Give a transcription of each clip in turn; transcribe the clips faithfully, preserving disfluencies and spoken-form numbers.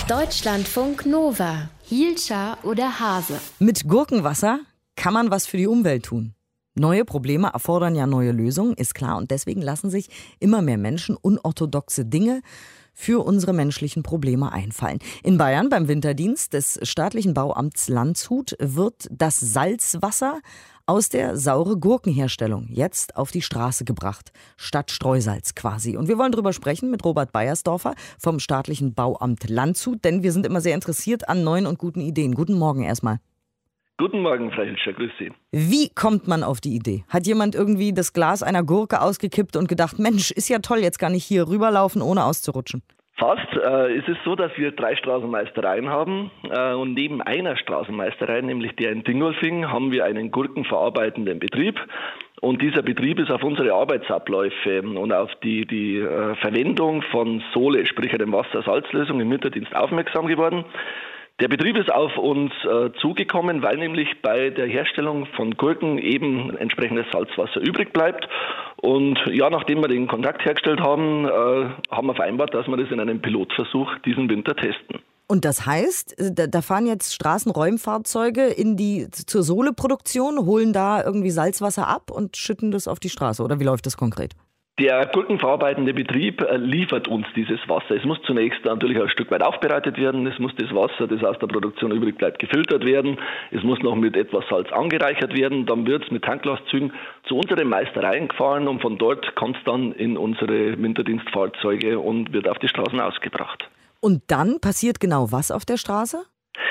Deutschlandfunk Nova. Hielscher oder Hase? Mit Gurkenwasser kann man was für die Umwelt tun. Neue Probleme erfordern ja neue Lösungen, ist klar. Und deswegen lassen sich immer mehr Menschen unorthodoxe Dinge für unsere menschlichen Probleme einfallen. In Bayern beim Winterdienst des staatlichen Bauamts Landshut wird das Salzwasser aus der saure Gurkenherstellung jetzt auf die Straße gebracht, statt Streusalz quasi. Und wir wollen darüber sprechen mit Robert Beiersdorfer vom staatlichen Bauamt Landshut, denn wir sind immer sehr interessiert an neuen und guten Ideen. Guten Morgen erstmal. Guten Morgen, Frau Hilscher, grüß Sie. Wie kommt man auf die Idee? Hat jemand irgendwie das Glas einer Gurke ausgekippt und gedacht, Mensch, ist ja toll, jetzt kann ich hier rüberlaufen, ohne auszurutschen? Fast. Äh, es ist so, dass wir drei Straßenmeistereien haben äh, und neben einer Straßenmeisterei, nämlich der in Dingolfing, haben wir einen gurkenverarbeitenden Betrieb. Und dieser Betrieb ist auf unsere Arbeitsabläufe und auf die, die äh, Verwendung von Sole, sprich einem Wasser-Salzlösung im Winterdienst aufmerksam geworden. Der Betrieb ist auf uns äh, zugekommen, weil nämlich bei der Herstellung von Gurken eben entsprechendes Salzwasser übrig bleibt. Und ja, nachdem wir den Kontakt hergestellt haben, äh, haben wir vereinbart, dass wir das in einem Pilotversuch diesen Winter testen. Und das heißt, da, da fahren jetzt Straßenräumfahrzeuge in die zur Soleproduktion, holen da irgendwie Salzwasser ab und schütten das auf die Straße, oder wie läuft das konkret? Der gurkenverarbeitende Betrieb liefert uns dieses Wasser. Es muss zunächst natürlich ein Stück weit aufbereitet werden. Es muss das Wasser, das aus der Produktion übrig bleibt, gefiltert werden. Es muss noch mit etwas Salz angereichert werden. Dann wird es mit Tanklastzügen zu unseren Meistereien gefahren und von dort kommt es dann in unsere Winterdienstfahrzeuge und wird auf die Straßen ausgebracht. Und dann passiert genau was auf der Straße?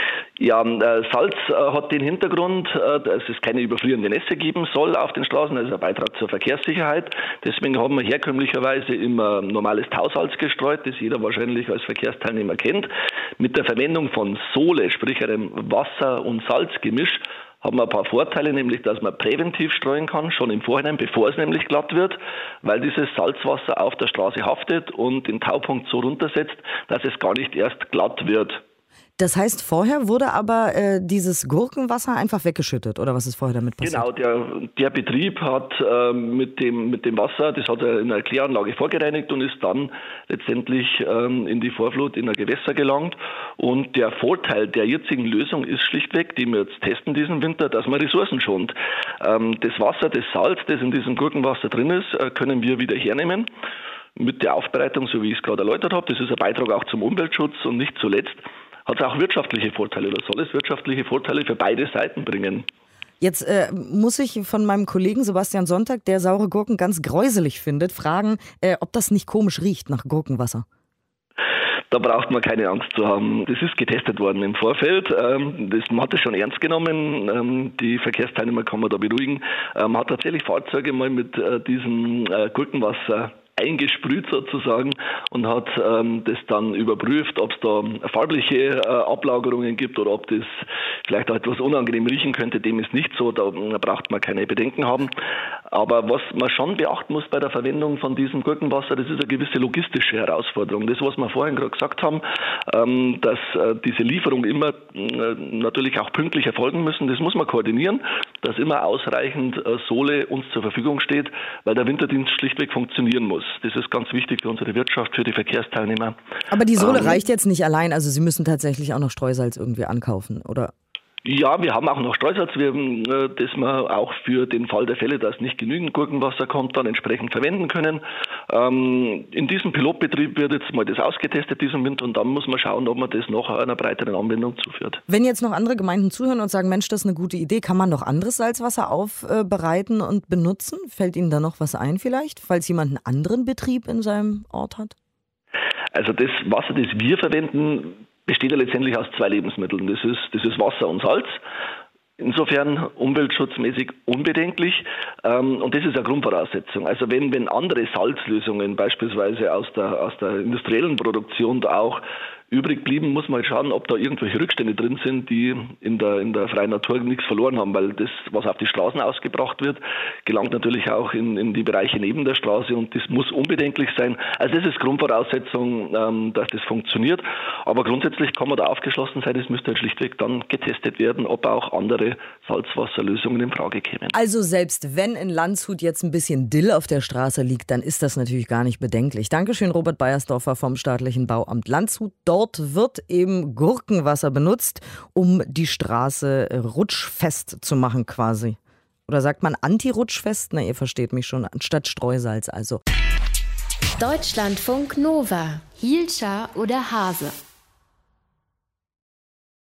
Ja, Salz hat den Hintergrund, dass es keine überfrierende Nässe geben soll auf den Straßen. Das ist ein Beitrag zur Verkehrssicherheit. Deswegen haben wir herkömmlicherweise immer normales Tausalz gestreut, das jeder wahrscheinlich als Verkehrsteilnehmer kennt. Mit der Verwendung von Sole, sprich einem Wasser- und Salzgemisch, haben wir ein paar Vorteile, nämlich dass man präventiv streuen kann, schon im Vorhinein, bevor es nämlich glatt wird, weil dieses Salzwasser auf der Straße haftet und den Taupunkt so runtersetzt, dass es gar nicht erst glatt wird. Das heißt, vorher wurde aber äh, dieses Gurkenwasser einfach weggeschüttet, oder was ist vorher damit passiert? Genau, der, der Betrieb hat äh, mit, dem, mit dem Wasser, das hat er in einer Kläranlage vorgereinigt und ist dann letztendlich ähm, in die Vorflut in ein Gewässer gelangt. Und der Vorteil der jetzigen Lösung ist schlichtweg, die wir jetzt testen diesen Winter, dass man Ressourcen schont. Ähm, das Wasser, das Salz, das in diesem Gurkenwasser drin ist, äh, können wir wieder hernehmen. Mit der Aufbereitung, so wie ich es gerade erläutert habe, das ist ein Beitrag auch zum Umweltschutz und nicht zuletzt hat es auch wirtschaftliche Vorteile oder soll es wirtschaftliche Vorteile für beide Seiten bringen. Jetzt äh, muss ich von meinem Kollegen Sebastian Sonntag, der saure Gurken ganz gräuselig findet, fragen, äh, ob das nicht komisch riecht nach Gurkenwasser. Da braucht man keine Angst zu haben. Das ist getestet worden im Vorfeld. Das, man hat es schon ernst genommen. Die Verkehrsteilnehmer kann man da beruhigen. Man hat tatsächlich Fahrzeuge mal mit diesem Gurkenwasser eingesprüht sozusagen und hat ähm, das dann überprüft, ob es da farbliche äh, Ablagerungen gibt oder ob das vielleicht auch etwas unangenehm riechen könnte. Dem ist nicht so, da braucht man keine Bedenken haben. Aber was man schon beachten muss bei der Verwendung von diesem Gurkenwasser, das ist eine gewisse logistische Herausforderung. Das, was wir vorhin gerade gesagt haben, ähm, dass äh, diese Lieferung immer äh, natürlich auch pünktlich erfolgen müssen, das muss man koordinieren, dass immer ausreichend äh, Sole uns zur Verfügung steht, weil der Winterdienst schlichtweg funktionieren muss. Das ist ganz wichtig für unsere Wirtschaft, für die Verkehrsteilnehmer. Aber die Sohle ähm, reicht jetzt nicht allein, also Sie müssen tatsächlich auch noch Streusalz irgendwie ankaufen, oder? Ja, wir haben auch noch Streusalz, wir, das wir auch für den Fall der Fälle, dass nicht genügend Gurkenwasser kommt, dann entsprechend verwenden können. Ähm, in diesem Pilotbetrieb wird jetzt mal das ausgetestet diesen Winter und dann muss man schauen, ob man das noch einer breiteren Anwendung zuführt. Wenn jetzt noch andere Gemeinden zuhören und sagen, Mensch, das ist eine gute Idee, kann man noch anderes Salzwasser aufbereiten und benutzen? Fällt Ihnen da noch was ein vielleicht, falls jemand einen anderen Betrieb in seinem Ort hat? Also das Wasser, das wir verwenden, besteht ja letztendlich aus zwei Lebensmitteln. Das ist, das ist Wasser und Salz. Insofern umweltschutzmäßig unbedenklich. Ähm, und das ist eine Grundvoraussetzung. Also wenn, wenn andere Salzlösungen beispielsweise aus der, aus der industriellen Produktion da auch übrig blieben, muss man halt schauen, ob da irgendwelche Rückstände drin sind, die in der, in der freien Natur nichts verloren haben, weil das, was auf die Straßen ausgebracht wird, gelangt natürlich auch in, in die Bereiche neben der Straße und das muss unbedenklich sein. Also das ist Grundvoraussetzung, ähm, dass das funktioniert, aber grundsätzlich kann man da aufgeschlossen sein, es müsste halt schlichtweg dann getestet werden, ob auch andere Salzwasserlösungen in Frage kämen. Also selbst wenn in Landshut jetzt ein bisschen Dill auf der Straße liegt, dann ist das natürlich gar nicht bedenklich. Dankeschön, Robert Beiersdorfer vom staatlichen Bauamt Landshut. Dort dort wird eben Gurkenwasser benutzt, um die Straße rutschfest zu machen quasi. Oder sagt man anti-rutschfest? Na, ihr versteht mich schon, anstatt Streusalz also. Deutschlandfunk Nova, Hielscher oder Hase.